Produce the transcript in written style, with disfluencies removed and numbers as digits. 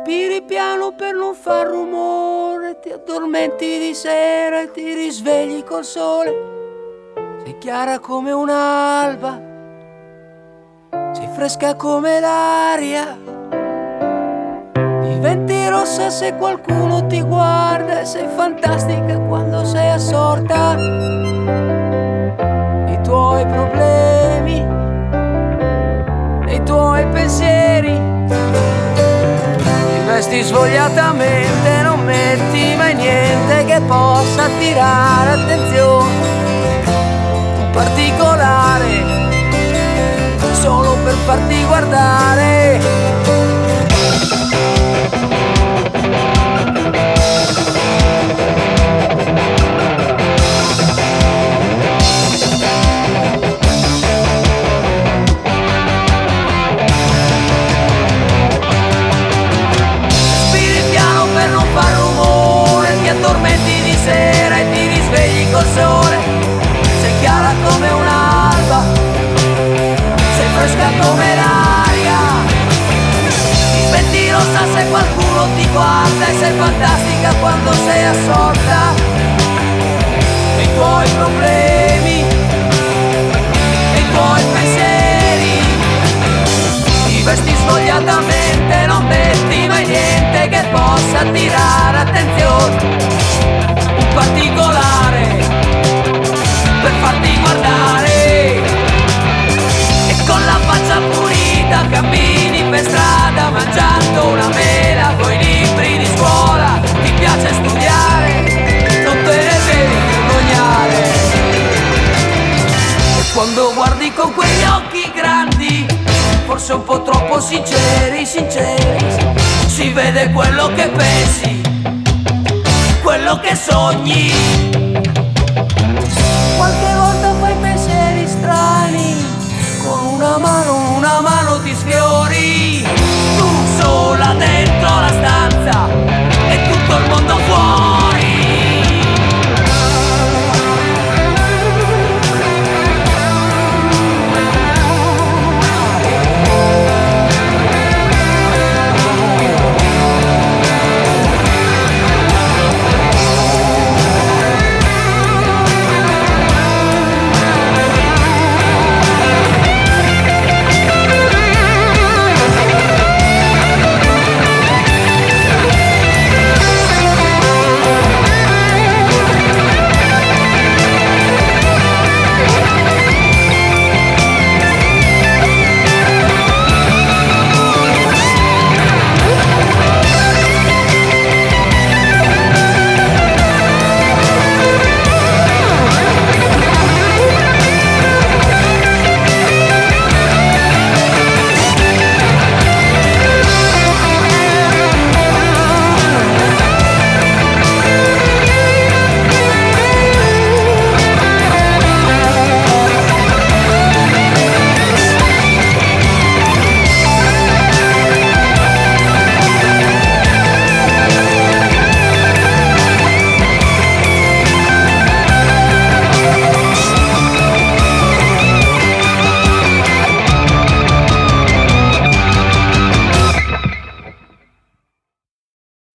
Respiri piano per non far rumore, ti addormenti di sera e ti risvegli col sole. Sei chiara come un'alba, sei fresca come l'aria, diventi rossa se qualcuno ti guarda e sei fantastica quando sei assorta. I tuoi problemi, i tuoi pensieri, ti vesti svogliatamente, non metti mai niente che possa attirare attenzione particolare, solo per farti guardare. Respiri piano per non far rumore, ti addormenti di sera e ti risvegli col sole. Sei chiara come un'alba, sei fresca come l'aria, diventi rossa se qualcuno ti guarda e sei fantastica quando sei assorta. I tuoi problemi, i tuoi pensieri, ti vesti svogliatamente, non metti mai niente che possa attirare attenzione un particolare per farti guardare. E con la faccia pulita cammini per strada mangiando una mela coi libri di scuola. Ti piace studiare, non te ne devi vergognare. E quando guardi con quegli occhi grandi, forse un po' troppo sinceri, si vede quello che pensi, quello che sogni. Qualche